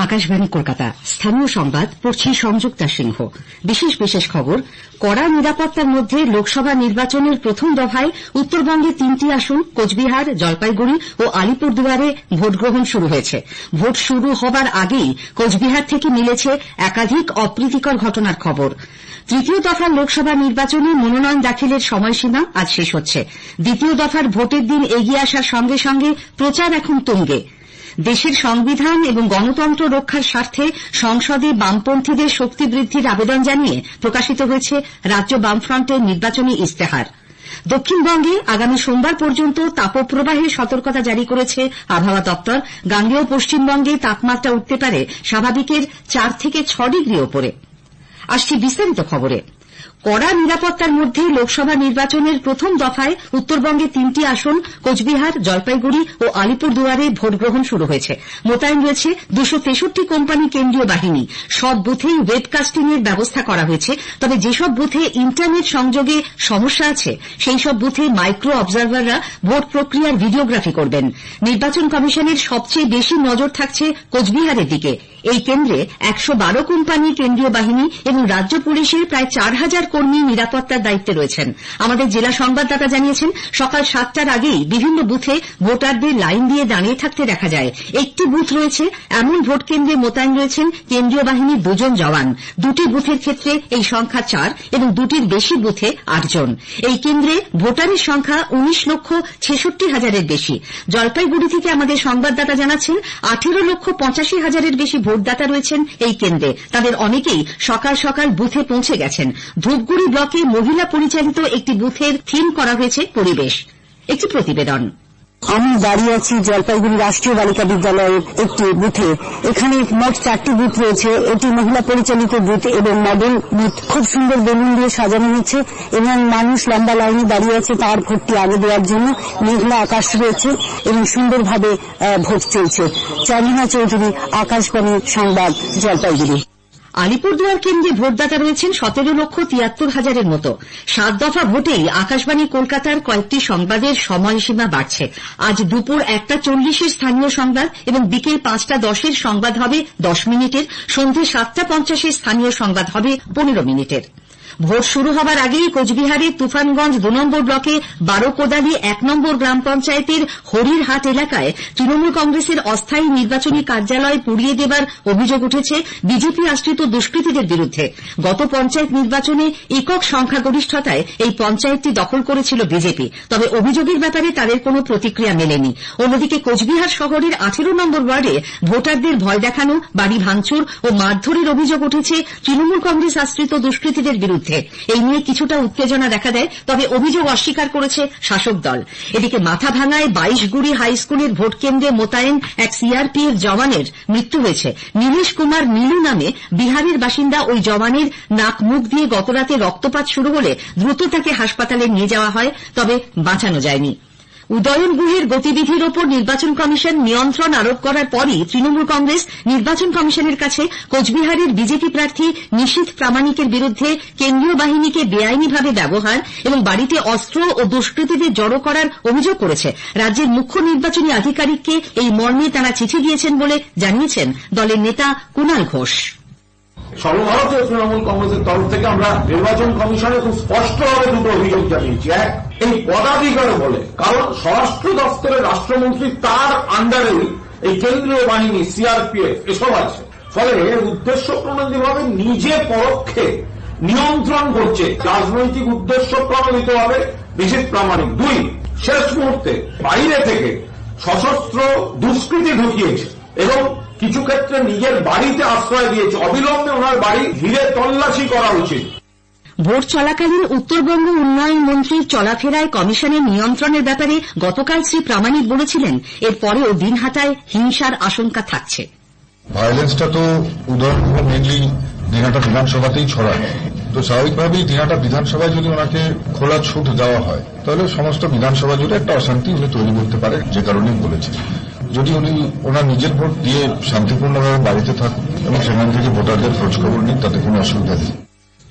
আকাশবাণী কলকাতা, স্থানীয় সংবাদ পড়ছি সংযুক্তা সিংহ। বিশেষ খবর, কড়া নিরাপত্তার মধ্যে লোকসভা নির্বাচনের প্রথম দফায় উত্তরবঙ্গে 3টি আসন কোচবিহার, জলপাইগুড়ি ও আলিপুরদুয়ারে ভোটগ্রহণ শুরু হয়েছে। ভোট শুরু হবার আগেই কোচবিহার থেকে মিলেছে একাধিক অপ্রীতিকর ঘটনার খবর। তৃতীয় দফার লোকসভা নির্বাচনে মনোনয়ন দাখিলের সময়সীমা আজ শেষ হচ্ছে। দ্বিতীয় দফার ভোটের দিন এগিয়ে আসার সঙ্গে সঙ্গে প্রচার এখন তুঙ্গে। দেশের সংবিধান এবং গণতন্ত্র রক্ষার স্বার্থে সংসদে বামপন্থীদের শক্তি বৃদ্ধির আবেদন জানিয়ে প্রকাশিত হয়েছে রাজ্য বামফ্রন্টের নির্বাচনী ইস্তেহার। দক্ষিণবঙ্গে আগামী সোমবার পর্যন্ত তাপপ্রবাহের সতর্কতা জারি করেছে আবহাওয়া দপ্তর। গাঙ্গেয় পশ্চিমবঙ্গে তাপমাত্রা উঠতে পারে স্বাভাবিকের 4 থেকে 6 ডিগ্রি ওপরে। আসছি বিস্তারিত খবরে। কড়া নিরাপত্তার মধ্যে লোকসভা নির্বাচনের প্রথম দফায় উত্তরবঙ্গে 3টি আসন কোচবিহার, জলপাইগুড়ি ও আলিপুরদুয়ারে ভোটগ্রহণ শুরু হয়েছে। মোতায়েন রয়েছে 263 কোম্পানি কেন্দ্রীয় বাহিনী। সব বুথেই ওয়েবকাস্টিং এর ব্যবস্থা করা হয়েছে। তবে যেসব বুথে ইন্টারনেট সংযোগে সমস্যা আছে সেই সব বুথে মাইক্রো অবজারভাররা ভোট প্রক্রিয়ার ভিডিওগ্রাফি করবেন। নির্বাচন কমিশনের সবচেয়ে বেশি নজর থাকছে কোচবিহারের দিকে। এই কেন্দ্রে 112 কোম্পানি কেন্দ্রীয় বাহিনী এবং রাজ্য পুলিশের প্রায় 4000 কর্মী নিরাপত্তার দায়িত্বে রয়েছেন। আমাদের জেলা সংবাদদাতা জানিয়েছেন, সকাল 7টার আগেই বিভিন্ন বুথে ভোটারদের লাইন দিয়ে দাঁড়িয়ে থাকতে দেখা যায়। একটি বুথ রয়েছে এমন ভোট কেন্দ্রে মোতায়েন রয়েছেন কেন্দ্রীয় বাহিনীর 2 জন জওয়ান। 2টি বুথের ক্ষেত্রে এই সংখ্যা 4 এবং 2টির বেশি বুথে 8 জন। এই কেন্দ্রে ভোটারের সংখ্যা 19,66,000-এর বেশি। জলপাইগুড়ি থেকে আমাদের সংবাদদাতা জানাচ্ছেন, 18,85,000-এর বেশি ভোটদাতা রয়েছেন এই কেন্দ্রে। তাদের অনেকেই সকাল সকাল বুথে পৌঁছে গেছেন। ধূপগুড়ি ব্লকে মহিলা পরিচালিত একটি বুথের থিম করা হয়েছে পরিবেশ। একটি প্রতিবেদন। আমি দাঁড়িয়ে আছি জলপাইগুড়ি রাষ্ট্রীয় বালিকা বিদ্যালয়ের একটি বুথে। এখানে মোট 4টি বুথ রয়েছে। এটি মহিলা পরিচালিত বুথ এবং মডেল বুথ। খুব সুন্দর বেলুন দিয়ে সাজানো হয়েছে এবং মানুষ লম্বা লাইনে দাঁড়িয়ে আছে তার ভোটটি আগে দেওয়ার জন্য। মেঘলা আকাশ রয়েছে এবং সুন্দরভাবে ভোট চলছে। চালিনা চৌধুরী, আকাশবাণী সংবাদ, জলপাইগুড়ি। আলিপুরদুয়ার কেন্দ্রে ভোটদাতা রয়েছেন 17,73,000-এর মতো। 7 দফা ভোটেই আকাশবাণী কলকাতার কয়েকটি সংবাদের সময়সীমা বাড়ছে। আজ দুপুর 1:40-এর স্থানীয় সংবাদ এবং বিকেল 5:10-এর সংবাদ হবে 10 মিনিটের। সন্ধে 7:50-এর স্থানীয় সংবাদ হবে 15 মিনিটের। ভোট শুরু হবার আগেই কোচবিহারের তুফানগঞ্জ 2 নম্বর ব্লকে 12 কোদালি 1 নম্বর গ্রাম পঞ্চায়েতের হরিরহাট এলাকায় তৃণমূল কংগ্রেসের অস্থায়ী নির্বাচনী কার্যালয় পুড়িয়ে দেবার অভিযোগ উঠেছে বিজেপি আশ্রিত দুষ্কৃতীদের বিরুদ্ধে। গত পঞ্চায়েত নির্বাচনে একক সংখ্যাগরিষ্ঠতায় এই পঞ্চায়েতটি দখল করেছিল বিজেপি। তবে অভিযোগের ব্যাপারে তাদের কোনো প্রতিক্রিয়া মেলেনি। অন্যদিকে কোচবিহার শহরের 18 নম্বর ওয়ার্ডে ভোটারদের ভয় দেখানো, বাড়ি ভাঙচুর ও মারধরের অভিযোগ উঠেছে তৃণমূল কংগ্রেস আশ্রিত দুষ্কৃতীদের বিরুদ্ধে। এই নিয়ে কিছুটা উত্তেজনা দেখা দেয়, তবে অভিযোগ অস্বীকার করেছে শাসক দল। এদিকে মাথাভাঙায় 22গুড়ি হাই স্কুলের ভোট কেন্দ্রে মোতায়েন এক সিআরপিএফ জওয়ানের মৃত্যু হয়েছে। নীলেশ কুমার নীলু নামে বিহারের বাসিন্দা ওই জওয়ানের নাক মুখ দিয়ে গতরাতে রক্তপাত শুরু হলে দ্রুত তাকে হাসপাতালে নিয়ে যাওয়া হয়, তবে বাঁচানো যায়নি। উদয়ন গুহের গতিবিধির ওপর নির্বাচন কমিশন নিয়ন্ত্রণ আরোপ করার পরই তৃণমূল কংগ্রেস নির্বাচন কমিশনের কাছে কোচবিহারের বিজেপি প্রার্থী নিশীথ প্রামাণিকের বিরুদ্ধে কেন্দ্রীয় বাহিনীকে বেআইনিভাবে ব্যবহার এবং বাড়িতে অস্ত্র ও দুষ্কৃতীদের জড়ো করার অভিযোগ করেছে। রাজ্যের মুখ্য নির্বাচনী আধিকারিককে এই মর্মে তাঁরা চিঠি দিয়েছেন বলে জানিয়েছেন দলের নেতা কুণাল ঘোষ। সর্বভারতীয় তৃণমূল কংগ্রেসের তরফ থেকে আমরা নির্বাচন কমিশনে খুব স্পষ্টভাবে 2টো অভিযোগ জানিয়েছি। এক, এই পদাধিকার বলে, কারণ স্বরাষ্ট্র দপ্তরের রাষ্ট্রমন্ত্রী তার আন্ডারেই এই কেন্দ্রীয় বাহিনী, সিআরপিএফ এসব আছে। ফলে উদ্দেশ্য প্রণোদিতভাবে নিজে পরোক্ষে নিয়ন্ত্রণ করছে। রাজনৈতিক উদ্দেশ্য প্রণোদিতভাবে নিশীথ প্রামাণিক। 2, শেষ মুহূর্তে বাইরে থেকে সশস্ত্র দুষ্কৃতী ঢুকিয়েছে এবং কিছু ক্ষেত্রে নিজের বাড়িতে আশ্রয় দিয়েছে। অবিলম্বে ওনার বাড়ি ঘিরে তল্লাশি করা উচিত। ভোট চলাকালীন উত্তরবঙ্গ উন্নয়ন মন্ত্রীর চলাফেরায় কমিশনের নিয়ন্ত্রণের ব্যাপারে গতকাল শ্রী প্রামাণিক বলেছিলেন, এরপরেও দিনহাটায় হিংসার আশঙ্কা থাকছে। ভায়োলেন্সটা তো উদয়নগুহ মেনলি দিনহাটা বিধানসভাতেই ছড়ায়। তো স্বাভাবিকভাবেই দিনহাটা বিধানসভায় যদি ওনাকে খোলা ছুট দেওয়া হয় তাহলে সমস্ত বিধানসভা জুড়ে একটা অশান্তি উনি তৈরি করতে পারে, যে কারণেই বলেছে। যদি উনি ওনার নিজের ভোট দিয়ে শান্তিপূর্ণভাবে বাড়িতে থাকুন এবং সেখান থেকে ভোটারদের খোঁজখবর নিন, তাতে কোনো অসুবিধা নেই।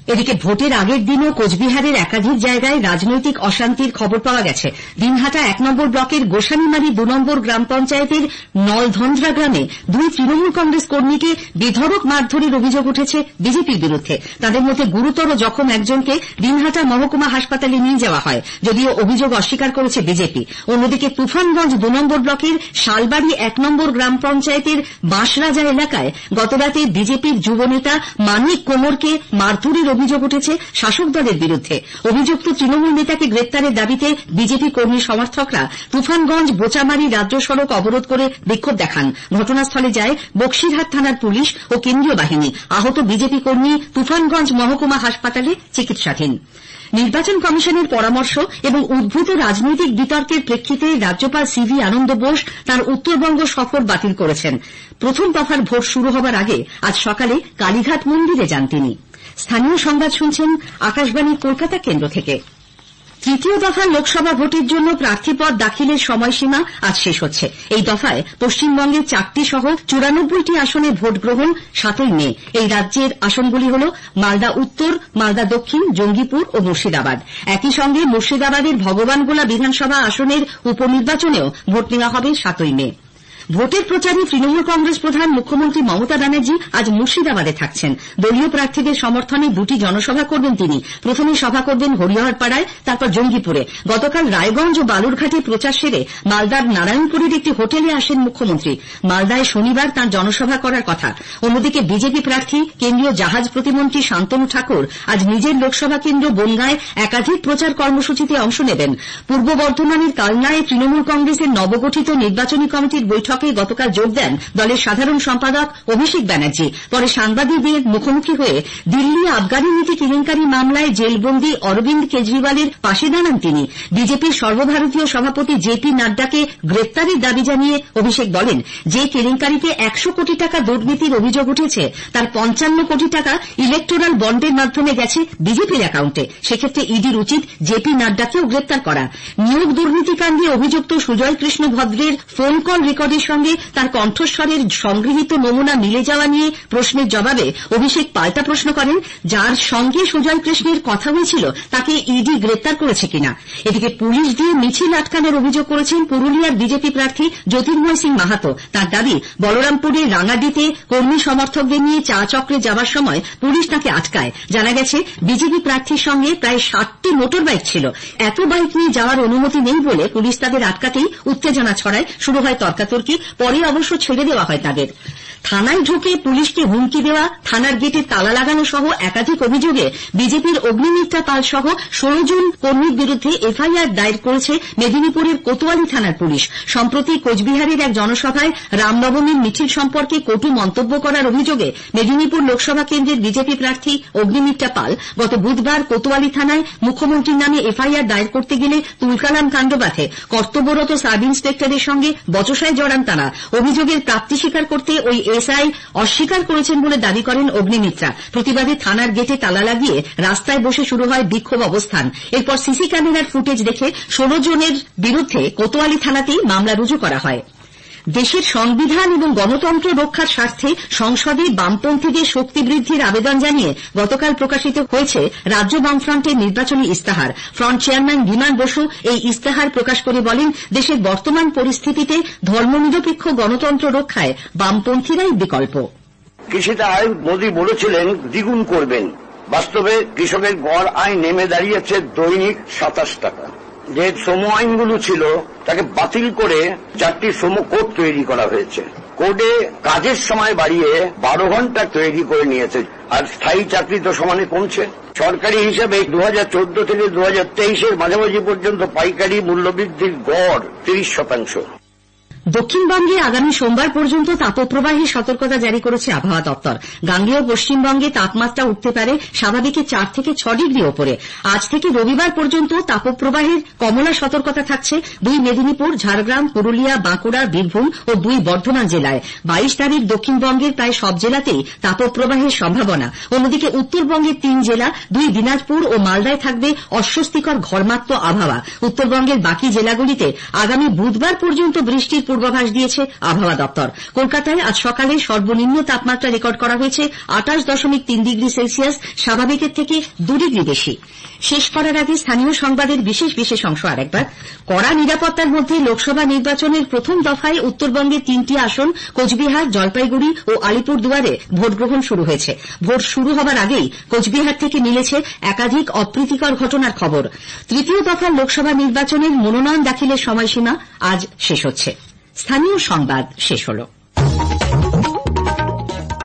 এদিকে ভোটের আগের দিনও কোচবিহারের একাধিক জায়গায় রাজনৈতিক অশান্তির খবর পাওয়া গেছে। দিনহাটা 1 নম্বর ব্লকের গোসানিমারি 2 নম্বর গ্রাম পঞ্চায়েতের নলধন্দ্রা গ্রামে 2 তৃণমূল কংগ্রেস কর্মীকে বেধড়ক মারধরের অভিযোগ উঠেছে বিজেপির বিরুদ্ধে। তাদের মধ্যে গুরুতর জখম একজনকে দিনহাটা মহকুমা হাসপাতালে নিয়ে যাওয়া হয়, যদিও অভিযোগ অস্বীকার করেছে বিজেপি। অন্যদিকে তুফানগঞ্জ 2 নম্বর ব্লকের শালবাড়ি 1 নম্বর গ্রাম পঞ্চায়েতের বাঁশরাজা এলাকায় গতরাতে বিজেপির যুবনেতা মানিক কোমরকে মারধরের অভিযোগ উঠেছে শাসক দলের বিরুদ্ধে। অভিযুক্ত তৃণমূল নেতাকে গ্রেপ্তারের দাবিতে বিজেপি কর্মী সমর্থকরা তুফানগঞ্জ বোচামারি রাজ্য সড়ক অবরোধ করে বিক্ষোভ দেখান। ঘটনাস্থলে যায় বক্সিরহাট থানার পুলিশ ও কেন্দ্রীয় বাহিনী। আহত বিজেপি কর্মী তুফানগঞ্জ মহকুমা হাসপাতালে চিকিৎসাধীন। নির্বাচন কমিশনের পরামর্শ এবং উদ্ভূত রাজনৈতিক বিতর্কের প্রেক্ষিতে রাজ্যপাল সিভি আনন্দ বোস তাঁর উত্তরবঙ্গ সফর বাতিল করেছেন। প্রথম দফার ভোট শুরু হবার আগে আজ সকালে কালীঘাট মন্দিরে যান তিনি। স্থানীয় সংবাদ শুনছেন আকাশবাণী কলকাতা কেন্দ্র থেকে। তৃতীয় দফার লোকসভা ভোটের জন্য প্রার্থীপদ দাখিলের সময়সীমা আজ শেষ হচ্ছে। এই দফায় পশ্চিমবঙ্গের 4টি সহ 94টি আসনে ভোট গ্রহণ 7ই মে। এই রাজ্যের আসনগুলি হল মালদা উত্তর, মালদা দক্ষিণ, জঙ্গিপুর ও মুর্শিদাবাদ। একই সঙ্গে মুর্শিদাবাদের ভগবানগোলা বিধানসভা আসনের উপনির্বাচনেও ভোট নেওয়া হবে 7ই মে। ভোটের প্রচারে তৃণমূল কংগ্রেস প্রধান মুখ্যমন্ত্রী মমতা ব্যানার্জি আজ মুর্শিদাবাদে থাকছেন। দলীয় প্রার্থীদের সমর্থনে 2টি জনসভা করবেন তিনি। প্রথমে সভা করবেন হরিহরপাড়ায়, তারপর জঙ্গিপুরে। গতকাল রায়গঞ্জ ও বালুরঘাটে প্রচার সেরে মালদার নারায়ণপুরের একটি হোটেলে আসেন মুখ্যমন্ত্রী। মালদায় শনিবার তাঁর জনসভা করার কথা। অন্যদিকে বিজেপি প্রার্থী কেন্দ্রীয় জাহাজ প্রতিমন্ত্রী শান্তনু ঠাকুর আজ নিজের লোকসভা কেন্দ্র বনগাঁয় একাধিক প্রচার কর্মসূচিতে অংশ নেবেন। পূর্ব বর্ধমানের কালনায় তৃণমূল কংগ্রেসের নবগঠিত নির্বাচনী কমিটির বৈঠকে গতকাল যোগ দেন দলের সাধারণ সম্পাদক অভিষেক ব্যানার্জি। পরে সাংবাদিকদের মুখোমুখি হয়ে দিল্লি আবগারি নীতি কেলেঙ্কারি মামলায় জেলবন্দী অরবিন্দ কেজরিওয়ালের পাশে দাঁড়ান তিনি। বিজেপির সর্বভারতীয় সভাপতি জেপি নাড্ডাকে গ্রেপ্তারের দাবি জানিয়ে অভিষেক বলেন, যে কেলেঙ্কারিতে 100 কোটি টাকা দুর্নীতির অভিযোগ উঠেছে তার 55 কোটি টাকা ইলেকটোরাল বন্ডের মাধ্যমে গেছে বিজেপির অ্যাকাউন্টে। সেক্ষেত্রে ইডির উচিত জেপি নাড্ডাকেও গ্রেপ্তার করা। নিয়োগ দুর্নীতিকাণ্ডে অভিযুক্ত সুজয় কৃষ্ণ ভদ্রের ফোন কল রেকর্ডের সঙ্গে তার কণ্ঠস্বরের সংগৃহীত নমুনা মিলে যাওয়া নিয়ে প্রশ্নের জবাবে অভিষেক পাল্টা প্রশ্ন করেন, যার সঙ্গে সুজয় কৃষ্ণের কথা হয়েছিল তাকে ইডি গ্রেপ্তার করেছে কিনা। এদিকে পুলিশ দিয়ে মিছিল আটকানোর অভিযোগ করেছেন পুরুলিয়ার বিজেপি প্রার্থী জ্যোতির্ময় সিং মাহাতো। তার দাবি, বলরামপুরের রাঙাডিতে কর্মী সমর্থকদের নিয়ে চা চক্রে যাওয়ার সময় পুলিশ তাকে আটকায়। জানা গেছে বিজেপি প্রার্থীর সঙ্গে প্রায় 60টি মোটর বাইক ছিল। এত বাইক নিয়ে যাওয়ার অনুমতি নেই বলে পুলিশ তাদের আটকাতেই উত্তেজনা ছড়ায়, শুরু হয় তর্কাতর্কি। পরে অবশ্য ছেড়ে দেওয়া হয় তাদের। থানায় ঢুকে পুলিশকে হুমকি দেওয়া, থানার গেটে তালা লাগানো সহ একাধিক অভিযোগে বিজেপির অগ্নিমিত্রা পাল সহ 16 জন কর্মীর বিরুদ্ধে এফআইআর দায়ের করেছে মেদিনীপুরের কোতোয়ালি থানার পুলিশ। সম্প্রতি কোচবিহারের এক জনসভায় রামনবমীর মিছিল সম্পর্কে কটু মন্তব্য করার অভিযোগে মেদিনীপুর লোকসভা কেন্দ্রের বিজেপি প্রার্থী অগ্নিমিত্রা পাল গত বুধবার কোতোয়ালি থানায় মুখ্যমন্ত্রীর নামে এফআইআর দায়ের করতে গেলে তুলকালাম কাণ্ড বাধে। কর্তব্যরত সাব ইন্সপেক্টরের সঙ্গে বচসায় জড়ান তারা। অভিযোগের প্রাপ্তি স্বীকার করতে ওই এসআই অস্বীকার করেছেন বলে দাবি করেন অগ্নিমিত্রা। প্রতিবাদে থানার গেটে তালা লাগিয়ে রাস্তায় বসে শুরু হয় বিক্ষোভ অবস্থান। এরপর সিসি ক্যামেরার ফুটেজ দেখে 16 জনের বিরুদ্ধে কোতোয়ালি থানাতেই মামলা রুজু করা হয়। দেশের সংবিধান এবং গণতন্ত্র রক্ষার স্বার্থে সংসদে বামপন্থীদের শক্তি বৃদ্ধির আবেদন জানিয়ে গতকাল প্রকাশিত হয়েছে রাজ্য বামফ্রন্টের নির্বাচনী ইস্তাহার। ফ্রন্ট চেয়ারম্যান বিমান বসু এই ইস্তাহার প্রকাশ করে বলেন, দেশের বর্তমান পরিস্থিতিতে ধর্মনিরপেক্ষ গণতন্ত্র রক্ষায় বামপন্থীরাই বিকল্প। কৃষিতে আয় মোদী বলেছিলেন দ্বিগুণ করবেন, বাস্তবে কৃষকের গড় আয় নেমে দাঁড়িয়েছে দৈনিক 27 টাকা। যে শ্রম আইনগুলো ছিল তাকে বাতিল করে 4টি শ্রম কোড তৈরি করা হয়েছে। কোডে কাজের সময় বাড়িয়ে 12 ঘন্টা তৈরি করে নিয়েছে। আর স্থায়ী চাকরি তো সমানে কমছে। সরকারি হিসাবে 2014 থেকে 2023-এর মাঝামাঝি পর্যন্ত পাইকারি মূল্যবৃদ্ধির গড় 30%। দক্ষিণবঙ্গে আগামী সোমবার পর্যন্ত তাপপ্রবাহের সতর্কতা জারি করেছে আবহাওয়া দপ্তর। গাঙ্গেয় পশ্চিমবঙ্গে তাপমাত্রা উঠতে পারে স্বাভাবিকের 4 থেকে 6 ডিগ্রি ওপরে। আজ থেকে রবিবার পর্যন্ত তাপপ্রবাহের কমলা সতর্কতা থাকছে 2 মেদিনীপুর, ঝাড়গ্রাম, পুরুলিয়া, বাঁকুড়া, বীরভূম ও 2 বর্ধমান জেলায়। 22 তারিখ দক্ষিণবঙ্গের প্রায় সব জেলাতেই তাপপ্রবাহের সম্ভাবনা। অন্যদিকে উত্তরবঙ্গের 3 জেলা, 2 দিনাজপুর ও মালদায় থাকবে অস্বস্তিকর ঘর্মাক্ত আবহাওয়া। উত্তরবঙ্গের বাকি জেলাগুলিতে আগামী বুধবার পর্যন্ত বৃষ্টির পূর্বাভাস দিয়েছে আবহাওয়া দপ্তর। কলকাতায় আজ সকালে সর্বনিম্ন তাপমাত্রা রেকর্ড করা হয়েছে 28.3 ডিগ্রি সেলসিয়াস, স্বাভাবিকের থেকে 2 ডিগ্রি বেশি। শেষ করার আগে স্থানীয় সংবাদের বিশেষ অংশ আরেকবার। কড়া নিরাপত্তার মধ্যে লোকসভা নির্বাচনের প্রথম দফায় উত্তরবঙ্গে 3টি আসন কোচবিহার, জলপাইগুড়ি ও আলিপুরদুয়ারে ভোট গ্রহণ শুরু হয়েছে। ভোট শুরু হবার আগেই কোচবিহার থেকে মিলেছে একাধিক অপ্রীতিকর ঘটনার খবর। তৃতীয় দফার লোকসভা নির্বাচনের মনোনয়ন দাখিলের সময়সীমা আজ শেষ হচ্ছে। স্থানীয় সংবাদ শেষ হল।